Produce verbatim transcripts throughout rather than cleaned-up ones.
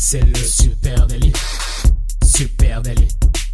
C'est le super délit. Super délit.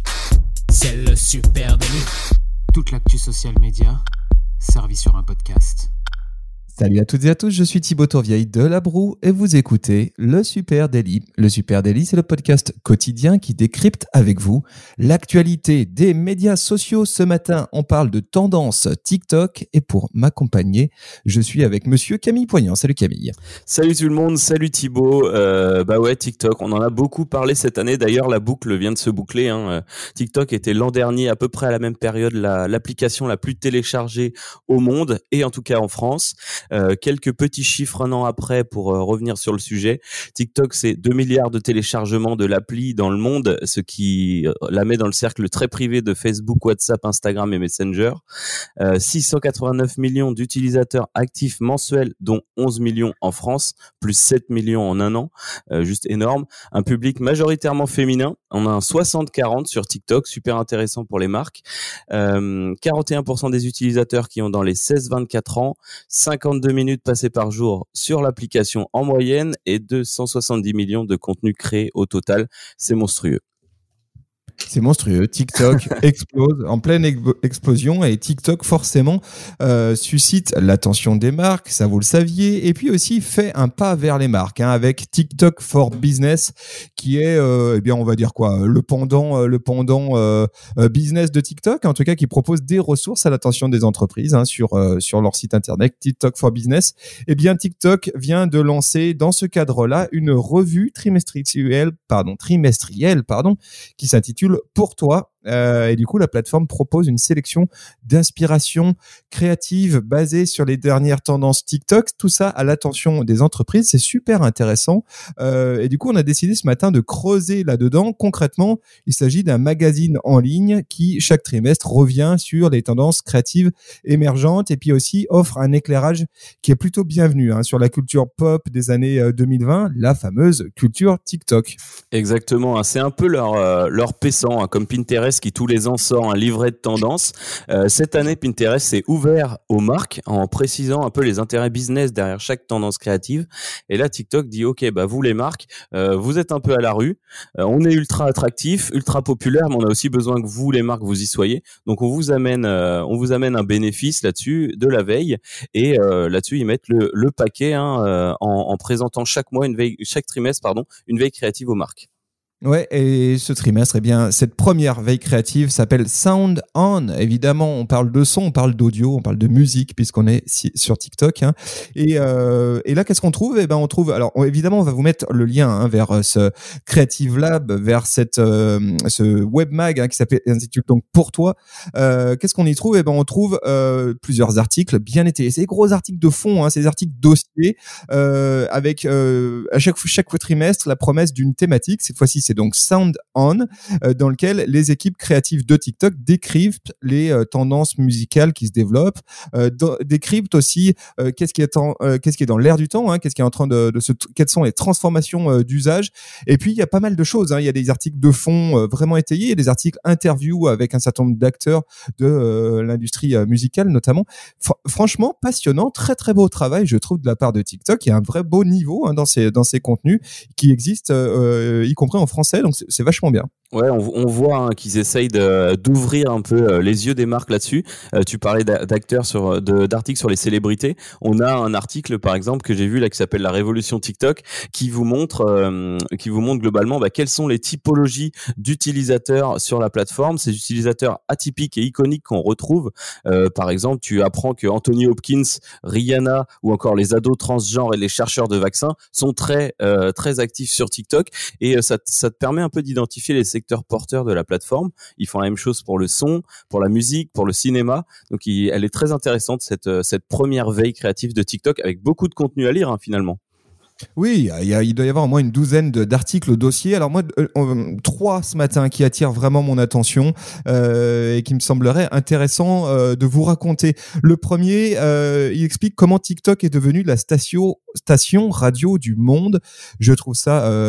C'est le super délit. Toute l'actu social média servie sur un podcast. Salut à toutes et à tous, je suis Thibaut Tourvieille de La Broue et vous écoutez Le Super Daily. Le Super Daily, c'est le podcast quotidien qui décrypte avec vous l'actualité des médias sociaux. Ce matin, on parle de tendance TikTok et pour m'accompagner, je suis avec monsieur Camille Poignant. Salut Camille. Salut tout le monde, salut Thibaut. Euh, bah ouais, TikTok, on en a beaucoup parlé cette année. D'ailleurs, la boucle vient de se boucler. Hein. TikTok était l'an dernier, à peu près à la même période, la, l'application la plus téléchargée au monde et en tout cas en France. Euh, quelques petits chiffres un an après pour euh, revenir sur le sujet. TikTok, c'est deux milliards de téléchargements de l'appli dans le monde, ce qui euh, la met dans le cercle très privé de Facebook, WhatsApp, Instagram et Messenger. Euh, six cent quatre-vingt-neuf millions d'utilisateurs actifs mensuels, dont onze millions en France, plus sept millions en un an, euh, juste énorme. Un public majoritairement féminin. On a un soixante quarante sur TikTok, super intéressant pour les marques. Euh, quarante et un pour cent des utilisateurs qui ont dans les seize vingt-quatre ans, cinquante-deux minutes passées par jour sur l'application en moyenne et deux cent soixante-dix millions de contenus créés au total. C'est monstrueux. C'est monstrueux. TikTok explose en pleine ex- explosion et TikTok forcément euh, suscite l'attention des marques, ça vous le saviez, et puis aussi fait un pas vers les marques hein, avec TikTok for Business qui est, euh, eh bien on va dire quoi, le pendant, euh, le pendant euh, euh, business de TikTok, en tout cas qui propose des ressources à l'attention des entreprises hein, sur euh, sur leur site internet TikTok for Business. Eh bien TikTok vient de lancer dans ce cadre-là une revue trimestrielle, pardon, trimestrielle, pardon, qui s'intitule Pour toi. Euh, et du coup, la plateforme propose une sélection d'inspirations créatives basées sur les dernières tendances TikTok. Tout ça à l'attention des entreprises. C'est super intéressant. Euh, et du coup, on a décidé ce matin de creuser là-dedans. Concrètement, il s'agit d'un magazine en ligne qui, chaque trimestre, revient sur les tendances créatives émergentes et puis aussi offre un éclairage qui est plutôt bienvenu hein, sur la culture pop des années deux mille vingt, la fameuse culture TikTok. Exactement. Hein, c'est un peu leur, euh, leur paissant, hein, comme Pinterest qui tous les ans sort un livret de tendance. Euh, cette année, Pinterest s'est ouvert aux marques en précisant un peu les intérêts business derrière chaque tendance créative. Et là, TikTok dit, OK, bah vous les marques, euh, vous êtes un peu à la rue. Euh, on est ultra attractif, ultra populaire, mais on a aussi besoin que vous, les marques, vous y soyez. Donc, on vous amène, euh, on vous amène un bénéfice là-dessus de la veille. Et euh, là-dessus, ils mettent le, le paquet hein, euh, en, en présentant chaque mois, une veille, chaque trimestre, pardon, une veille créative aux marques. Ouais, et ce trimestre, eh bien, cette première veille créative s'appelle Sound On. Évidemment, on parle de son, on parle d'audio, on parle de musique puisqu'on est si, sur TikTok. Hein. Et, euh, et là, qu'est-ce qu'on trouve ? Eh ben, on trouve. Alors, on, évidemment, on va vous mettre le lien hein, vers ce Creative Lab, vers cette euh, ce webmag hein, qui s'appelle s'intitule donc Pour toi. Euh, qu'est-ce qu'on y trouve ? Eh ben, on trouve euh, plusieurs articles bien étayés. C'est des gros articles de fond, hein, c'est des articles dossiers euh, avec euh, à chaque chaque trimestre la promesse d'une thématique. Cette fois-ci, c'est donc Sound On, euh, dans lequel les équipes créatives de TikTok décryptent les euh, tendances musicales qui se développent, euh, do- décryptent aussi euh, qu'est-ce qui est en, euh, qu'est-ce qui est dans l'air du temps, hein, qu'est-ce qui est en train de, de se, quelles sont les transformations euh, d'usage. Et puis il y a pas mal de choses. Hein. Il y a des articles de fond euh, vraiment étayés, des articles interviews avec un certain nombre d'acteurs de euh, l'industrie euh, musicale notamment. F- franchement passionnant, très très beau travail, je trouve de la part de TikTok. Il y a un vrai beau niveau hein, dans ces dans ces contenus qui existent, euh, y compris en français. Donc c'est, c'est vachement bien. Ouais, on, on voit hein, qu'ils essayent de, d'ouvrir un peu euh, les yeux des marques là-dessus. Euh, tu parlais d'a- d'acteurs sur, de, d'articles sur les célébrités. On a un article, par exemple, que j'ai vu là qui s'appelle La Révolution TikTok, qui vous montre, euh, qui vous montre globalement bah, quelles sont les typologies d'utilisateurs sur la plateforme. Ces utilisateurs atypiques et iconiques qu'on retrouve. Euh, par exemple, tu apprends que Anthony Hopkins, Rihanna ou encore les ados transgenres et les chercheurs de vaccins sont très, euh, très actifs sur TikTok. Et euh, ça, ça te permet un peu d'identifier les secteurs porteurs de la plateforme. Ils font la même chose pour le son, pour la musique, pour le cinéma. Donc, il, elle est très intéressante, cette, cette première veille créative de TikTok, avec beaucoup de contenu à lire, hein, finalement. Oui, il, y a, il doit y avoir au moins une douzaine de, d'articles dossiers. Alors moi, euh, euh, trois ce matin qui attirent vraiment mon attention euh, et qui me sembleraient intéressants euh, de vous raconter. Le premier, euh, il explique comment TikTok est devenu la station, station radio du monde. Je trouve ça... Euh,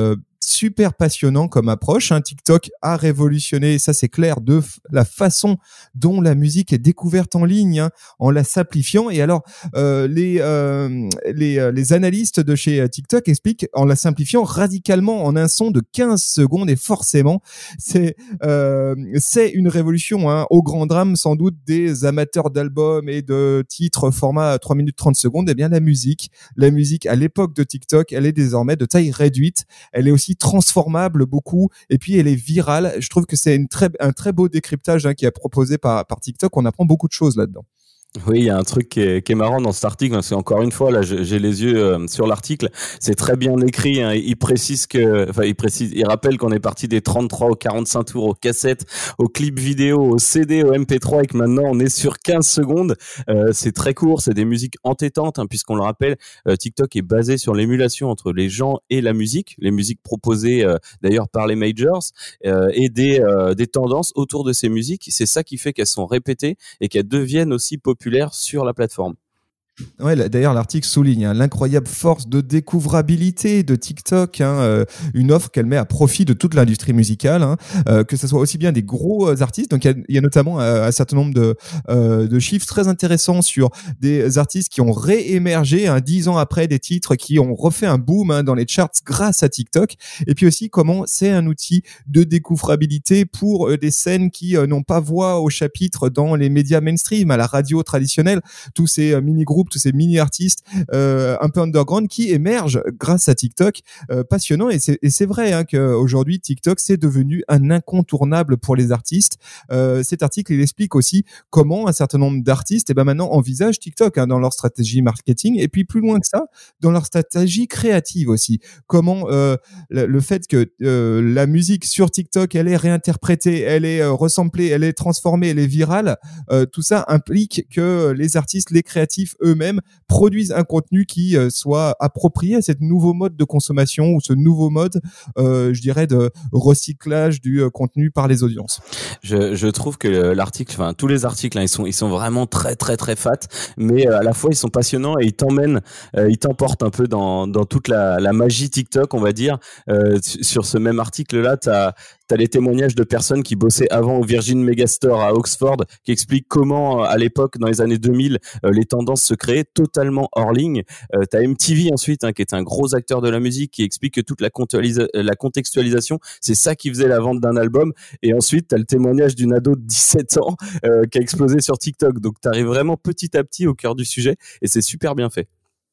super passionnant comme approche. Hein. TikTok a révolutionné, ça c'est clair, de f- la façon dont la musique est découverte en ligne, hein, en la simplifiant. Et alors, euh, les, euh, les, euh, les analystes de chez euh, TikTok expliquent en la simplifiant radicalement en un son de quinze secondes. Et forcément, c'est, euh, c'est une révolution, hein, au grand drame sans doute des amateurs d'albums et de titres format trois minutes trente secondes. Eh bien, la musique, la musique à l'époque de TikTok, elle est désormais de taille réduite. Elle est aussi transformable beaucoup. Et puis, elle est virale. Je trouve que c'est une très, un très beau décryptage, hein, qui est proposé par, par TikTok. On apprend beaucoup de choses là-dedans. Oui, il y a un truc qui est, qui est marrant dans cet article, parce qu'encore une fois, là, j'ai les yeux euh, sur l'article. C'est très bien écrit. Hein. Il précise que, enfin, il précise, il rappelle qu'on est parti des trente-trois aux quarante-cinq tours, aux cassettes, aux clips vidéo, aux C D, aux M P trois, et que maintenant on est sur quinze secondes. Euh, c'est très court, c'est des musiques entêtantes, hein, puisqu'on le rappelle, euh, TikTok est basé sur l'émulation entre les gens et la musique, les musiques proposées euh, d'ailleurs par les majors, euh, et des euh, des tendances autour de ces musiques. C'est ça qui fait qu'elles sont répétées et qu'elles deviennent aussi populaires sur la plateforme. Ouais, d'ailleurs, l'article souligne, hein, l'incroyable force de découvrabilité de TikTok, hein, euh, une offre qu'elle met à profit de toute l'industrie musicale, hein, euh, que ce soit aussi bien des gros euh, artistes. Donc, il y a, y a notamment euh, un certain nombre de, euh, de chiffres très intéressants sur des artistes qui ont réémergé, hein, dix ans après, des titres qui ont refait un boom, hein, dans les charts grâce à TikTok. Et puis aussi comment c'est un outil de découvrabilité pour euh, des scènes qui euh, n'ont pas voix au chapitre dans les médias mainstream, à la radio traditionnelle, tous ces euh, mini-groupes, tous ces mini-artistes euh, un peu underground qui émergent grâce à TikTok, euh, passionnant. Et c'est, et c'est vrai, hein, qu'aujourd'hui, TikTok, c'est devenu un incontournable pour les artistes. Euh, cet article, il explique aussi comment un certain nombre d'artistes, eh ben, maintenant, envisagent TikTok, hein, dans leur stratégie marketing. Et puis, plus loin que ça, dans leur stratégie créative aussi. Comment euh, le, le fait que euh, la musique sur TikTok, elle est réinterprétée, elle est euh, resamplée, elle est transformée, elle est virale, euh, tout ça implique que les artistes, les créatifs eux-mêmes produisent un contenu qui euh, soit approprié à ce nouveau mode de consommation ou ce nouveau mode, euh, je dirais, de recyclage du euh, contenu par les audiences. Je, je trouve que l'article, enfin tous les articles, hein, ils sont ils sont vraiment très très très fat, mais euh, à la fois ils sont passionnants et ils t'emmènent, euh, ils t'emportent un peu dans dans toute la la magie TikTok, on va dire. Euh, sur ce même article-là, t'as T'as les témoignages de personnes qui bossaient avant au Virgin Megastore à Oxford, qui expliquent comment, à l'époque, dans les années deux mille, euh, les tendances se créaient totalement hors ligne. Euh, t'as M T V ensuite, hein, qui est un gros acteur de la musique, qui explique que toute la, contextualisa- la contextualisation, c'est ça qui faisait la vente d'un album. Et ensuite, t'as le témoignage d'une ado de dix-sept ans euh, qui a explosé sur TikTok. Donc, t'arrives vraiment petit à petit au cœur du sujet, et c'est super bien fait.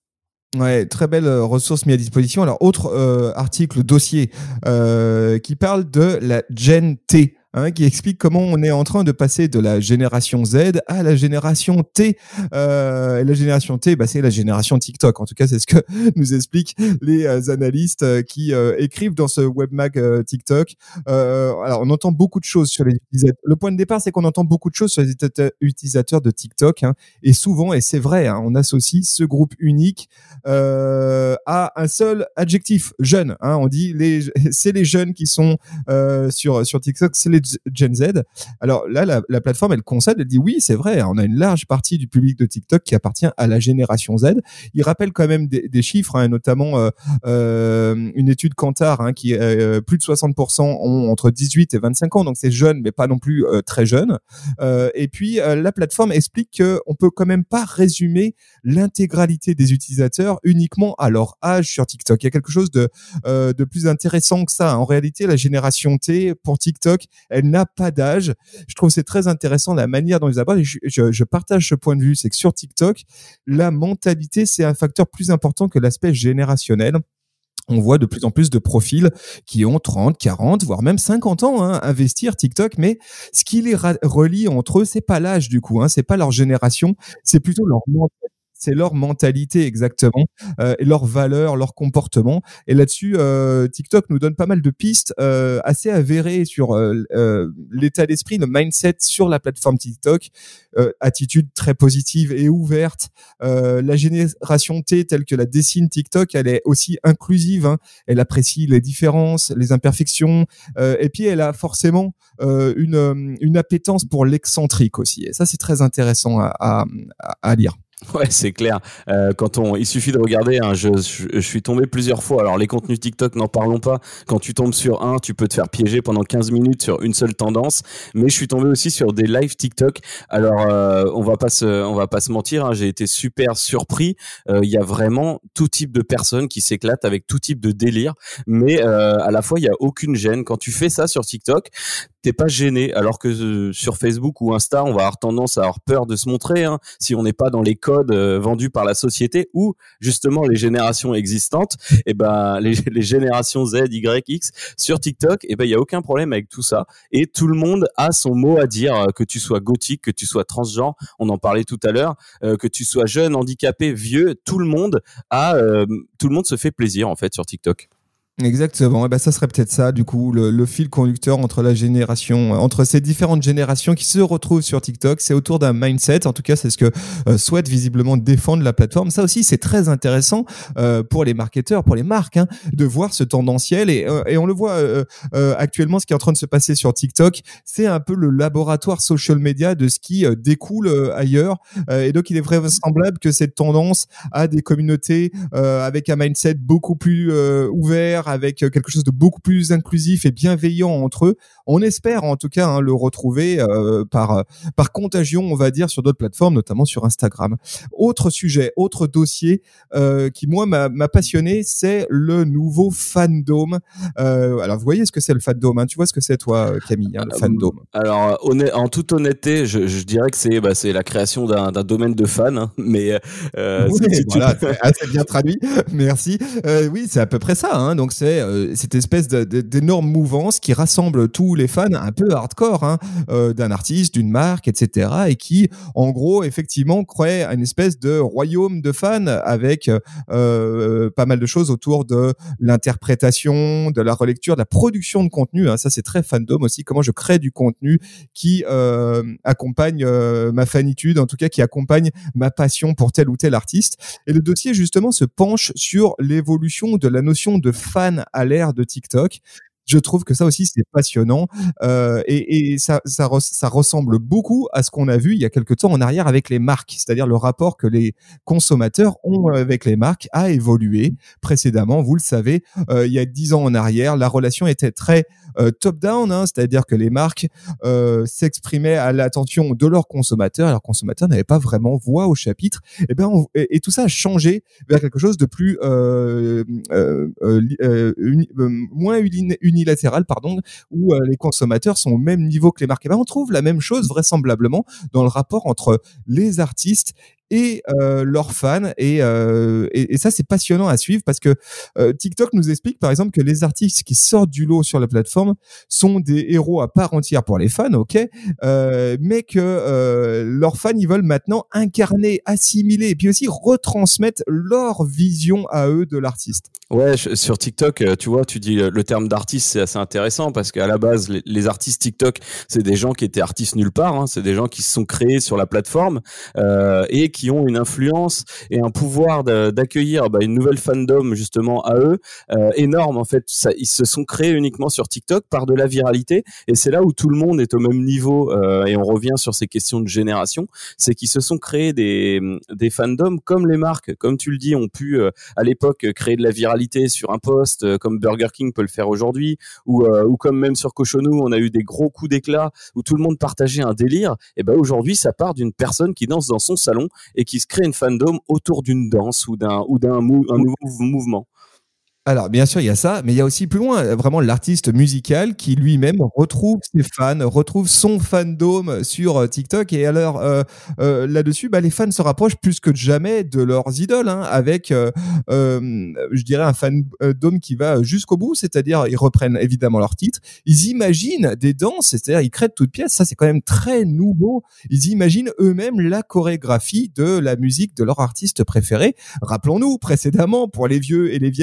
Ouais, très belle euh, ressource mise à disposition. Alors, autre euh, article, dossier, euh, qui parle de la Gen T. Hein, qui explique comment on est en train de passer de la génération Z à la génération T. Euh, et la génération T, bah, c'est la génération TikTok. En tout cas, c'est ce que nous expliquent les euh, analystes euh, qui euh, écrivent dans ce webmag euh, TikTok. Euh, alors, on entend beaucoup de choses sur les utilisateurs. Le point de départ, c'est qu'on entend beaucoup de choses sur les utilisateurs de TikTok. Hein, et souvent, et c'est vrai, hein, on associe ce groupe unique euh, à un seul adjectif, jeune. Hein, on dit les, c'est les jeunes qui sont euh, sur sur TikTok, c'est les Gen Z. Alors là, la, la plateforme, elle concède, elle dit oui, c'est vrai, on a une large partie du public de TikTok qui appartient à la génération Z. Il rappelle quand même des, des chiffres, hein, notamment euh, euh, une étude Kantar, hein, qui euh, plus de soixante pour cent ont entre dix-huit et vingt-cinq ans, donc c'est jeune, mais pas non plus euh, très jeune. Euh, et puis euh, la plateforme explique qu'on peut quand même pas résumer l'intégralité des utilisateurs uniquement à leur âge sur TikTok. Il y a quelque chose de, euh, de plus intéressant que ça. En réalité, la génération T pour TikTok, elle n'a pas d'âge. Je trouve que c'est très intéressant la manière dont ils abordent. Et je, je, je partage ce point de vue, c'est que sur TikTok, la mentalité, c'est un facteur plus important que l'aspect générationnel. On voit de plus en plus de profils qui ont trente, quarante, voire même cinquante ans, hein, investir TikTok, mais ce qui les ra- relie entre eux, c'est pas l'âge du coup, hein, c'est pas leur génération, c'est plutôt leur mentalité. C'est leur mentalité exactement, euh, et leurs valeurs, leur comportement. Et là-dessus, euh, TikTok nous donne pas mal de pistes euh, assez avérées sur euh, euh, l'état d'esprit, le mindset sur la plateforme TikTok. Euh, attitude très positive et ouverte. Euh, la génération T, telle que la dessine TikTok, elle est aussi inclusive. Hein. Elle apprécie les différences, les imperfections, euh, et puis elle a forcément euh, une, une appétence pour l'excentrique aussi. Et ça, c'est très intéressant à, à, à lire. Ouais, c'est clair. Euh, quand on, il suffit de regarder. Hein, je, je, je suis tombé plusieurs fois. Alors les contenus TikTok, n'en parlons pas. Quand tu tombes sur un, tu peux te faire piéger pendant quinze minutes sur une seule tendance. Mais je suis tombé aussi sur des lives TikTok. Alors euh, on va pas se, on va pas se mentir. Hein, j'ai été super surpris. Il euh, y a vraiment tout type de personnes qui s'éclatent avec tout type de délire. Mais euh, à la fois, il y a aucune gêne. Quand tu fais ça sur TikTok, t'es pas gêné, alors que euh, sur Facebook ou Insta, on va avoir tendance à avoir peur de se montrer, hein, si on n'est pas dans les codes euh, vendus par la société ou justement les générations existantes. Et ben les, les générations Z, Y, X sur TikTok, et ben il y a aucun problème avec tout ça et tout le monde a son mot à dire, euh, que tu sois gothique, que tu sois transgenre, on en parlait tout à l'heure, euh, que tu sois jeune, handicapé, vieux, tout le monde a, euh, tout le monde se fait plaisir en fait sur TikTok. Exactement. Et ben ça serait peut-être ça, du coup, le, le fil conducteur entre la génération, entre ces différentes générations qui se retrouvent sur TikTok. C'est autour d'un mindset. En tout cas, c'est ce que euh, souhaite visiblement défendre la plateforme. Ça aussi, c'est très intéressant euh, pour les marketeurs, pour les marques, hein, de voir ce tendanciel. Et, euh, et on le voit euh, euh, actuellement, ce qui est en train de se passer sur TikTok, c'est un peu le laboratoire social media de ce qui euh, découle euh, ailleurs. Euh, et donc, il est vraisemblable que cette tendance à des communautés euh, avec un mindset beaucoup plus euh, ouvert, avec quelque chose de beaucoup plus inclusif et bienveillant entre eux. On espère en tout cas hein, le retrouver euh, par par contagion, on va dire, sur d'autres plateformes, notamment sur Instagram. Autre sujet, autre dossier euh, qui moi m'a, m'a passionné, c'est le nouveau fandom. Euh, alors vous voyez ce que c'est le fandom, hein, tu vois ce que c'est toi Camille, hein, le fandom. Alors honnête, en toute honnêteté, je, je dirais que c'est bah, c'est la création d'un, d'un domaine de fans, hein, mais euh, oui, c'est, voilà, c'est assez bien traduit. Merci. Euh, oui, c'est à peu près ça. Hein, donc c'est euh, cette espèce de, de, d'énorme mouvance qui rassemble tous les fans un peu hardcore hein, euh, d'un artiste, d'une marque, et cetera. Et qui, en gros, effectivement, crée une espèce de royaume de fans avec euh, pas mal de choses autour de l'interprétation, de la relecture, de la production de contenu. Hein. Ça, c'est très fandom aussi. Comment je crée du contenu qui euh, accompagne euh, ma fanitude, en tout cas qui accompagne ma passion pour tel ou tel artiste. Et le dossier, justement, se penche sur l'évolution de la notion de fan à l'ère de TikTok. Je trouve que ça aussi c'est passionnant euh, et, et ça, ça, ça ressemble beaucoup à ce qu'on a vu il y a quelque temps en arrière avec les marques, c'est-à-dire le rapport que les consommateurs ont avec les marques a évolué précédemment. Vous le savez, euh, il y a dix ans en arrière, la relation était très euh, top-down, hein, c'est-à-dire que les marques euh, s'exprimaient à l'attention de leurs consommateurs et leurs consommateurs n'avaient pas vraiment voix au chapitre. Et, ben, on, et, et tout ça a changé vers quelque chose de plus euh, euh, euh, uni, euh, moins uni, unilatéral, pardon, où euh, les consommateurs sont au même niveau que les marques. Et ben, on trouve la même chose vraisemblablement dans le rapport entre les artistes et euh, leurs fans et, euh, et, et ça c'est passionnant à suivre parce que euh, TikTok nous explique par exemple que les artistes qui sortent du lot sur la plateforme sont des héros à part entière pour les fans, ok, euh, mais que euh, leurs fans ils veulent maintenant incarner, assimiler et puis aussi retransmettre leur vision à eux de l'artiste. Ouais, sur TikTok, tu vois, tu dis le terme d'artiste, c'est assez intéressant parce qu'à la base, les, les artistes TikTok, c'est des gens qui étaient artistes nulle part, hein, c'est des gens qui se sont créés sur la plateforme euh, et qui ont une influence et un pouvoir de, d'accueillir bah, une nouvelle fandom justement à eux euh, énorme en fait. Ça, ils se sont créés uniquement sur TikTok par de la viralité et c'est là où tout le monde est au même niveau euh, et on revient sur ces questions de génération, c'est qu'ils se sont créés des des fandoms comme les marques, comme tu le dis, ont pu euh, à l'époque créer de la viralité sur un post euh, comme Burger King peut le faire aujourd'hui ou euh, ou comme même sur Cochonou on a eu des gros coups d'éclat où tout le monde partageait un délire. Et ben aujourd'hui ça part d'une personne qui danse dans son salon et qui se crée une fandom autour d'une danse ou d'un ou d'un mou- un nouveau mouvement. Alors, bien sûr, il y a ça, mais il y a aussi plus loin, vraiment l'artiste musical qui lui-même retrouve ses fans, retrouve son fandom sur TikTok. Et alors, euh, euh, là-dessus, bah, les fans se rapprochent plus que jamais de leurs idoles, hein, avec, euh, euh, je dirais, un fandom qui va jusqu'au bout, c'est-à-dire ils reprennent évidemment leur titre, ils imaginent des danses, c'est-à-dire ils créent de toutes pièces, ça c'est quand même très nouveau. Ils imaginent eux-mêmes la chorégraphie de la musique de leur artiste préféré. Rappelons-nous précédemment, pour les vieux et les vieilles qui nous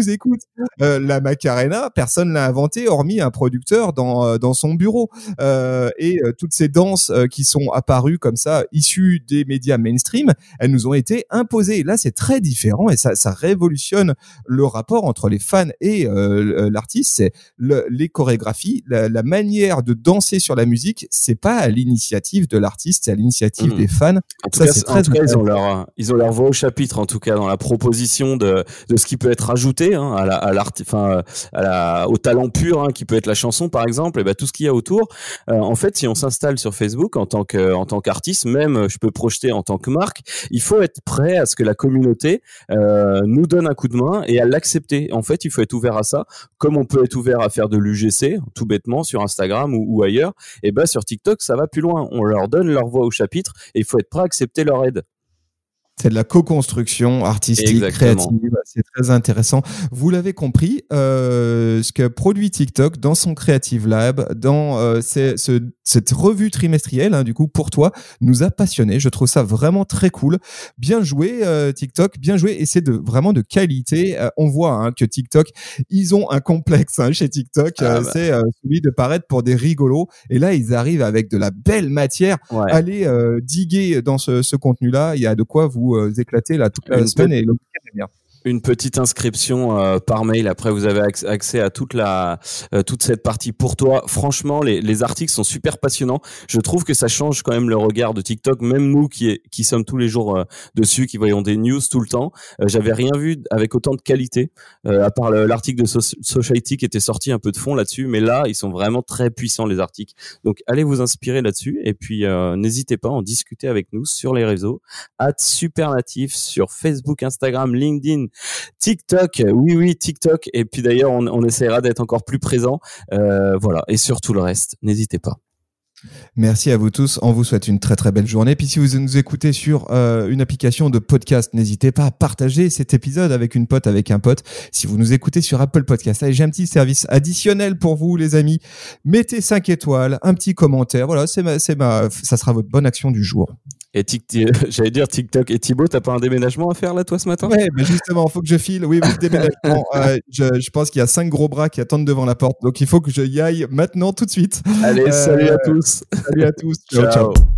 nous écoute. Euh, la Macarena, personne l'a inventé hormis un producteur dans euh, dans son bureau. Euh, et euh, toutes ces danses euh, qui sont apparues comme ça, issues des médias mainstream, elles nous ont été imposées. Là, c'est très différent et ça, ça révolutionne le rapport entre les fans et euh, l'artiste. C'est le, les chorégraphies, la, la manière de danser sur la musique, c'est pas à l'initiative de l'artiste, c'est à l'initiative mmh. des fans. En tout ça, cas, c'est très en tout cas ils ont leur ils ont leur voix au chapitre en tout cas dans la proposition de de ce qui peut être ajouté hein, à la à l'art, enfin à la au talent pur hein, qui peut être la chanson par exemple, et ben tout ce qu'il y a autour. Euh, en fait, si on s'installe sur Facebook en tant que en tant qu'artiste, même je peux projeter en tant que marque, il faut être prêt à ce que la communauté euh, nous donne un coup de main et à l'accepter. En fait, il faut être ouvert à ça, comme on peut être ouvert à faire de l'U G C tout bêtement sur Instagram ou, ou ailleurs. Et ben sur TikTok, ça va plus loin. On leur donne leur voix au chapitre et il faut être prêt à accepter leur aide. C'est de la co-construction artistique, Exactement. créative, c'est très intéressant. Vous l'avez compris, euh, ce que produit TikTok dans son Creative Lab, dans euh, ces, ce, cette revue trimestrielle, hein, du coup, pour toi, nous a passionnés. Je trouve ça vraiment très cool. Bien joué, euh, TikTok, bien joué, et c'est de, vraiment de qualité. Euh, on voit hein, que TikTok, ils ont un complexe hein, chez TikTok, ah euh, bah. c'est euh, celui de paraître pour des rigolos. Et là, ils arrivent avec de la belle matière. Ouais. Allez euh, diguer dans ce, ce contenu-là, il y a de quoi vous Euh, éclater là toute la une semaine pe- et le week-end est bien. Une petite inscription euh, par mail. Après, vous avez accès à toute la euh, toute cette partie pour toi. Franchement, les les articles sont super passionnants. Je trouve que ça change quand même le regard de TikTok. Même nous qui est, qui sommes tous les jours euh, dessus, qui voyons des news tout le temps, euh, j'avais rien vu avec autant de qualité. Euh, à part le, l'article de so- Society qui était sorti un peu de fond là-dessus, mais là, ils sont vraiment très puissants les articles. Donc, allez vous inspirer là-dessus et puis euh, n'hésitez pas à en discuter avec nous sur les réseaux. at Supernatif sur Facebook, Instagram, LinkedIn. TikTok, oui oui TikTok, et puis d'ailleurs on, on essaiera d'être encore plus présent, euh, voilà, et sur tout le reste, n'hésitez pas. Merci à vous tous, on vous souhaite une très très belle journée. Puis si vous nous écoutez sur euh, une application de podcast, n'hésitez pas à partager cet épisode avec une pote, avec un pote. Si vous nous écoutez sur Apple Podcast, allez, j'ai un petit service additionnel pour vous les amis. Mettez cinq étoiles, un petit commentaire, voilà, c'est ma, c'est ma, ça sera votre bonne action du jour. Et tic- j'allais dire TikTok. Et Thibaut, t'as pas un déménagement à faire là, toi, ce matin ? Ouais, mais justement, il faut que je file. Oui, oui, déménagement. euh, je, je pense qu'il y a cinq gros bras qui attendent devant la porte. Donc, il faut que je y aille maintenant, tout de suite. Allez, euh, salut à tous. Salut à tous. Ciao, ciao. ciao.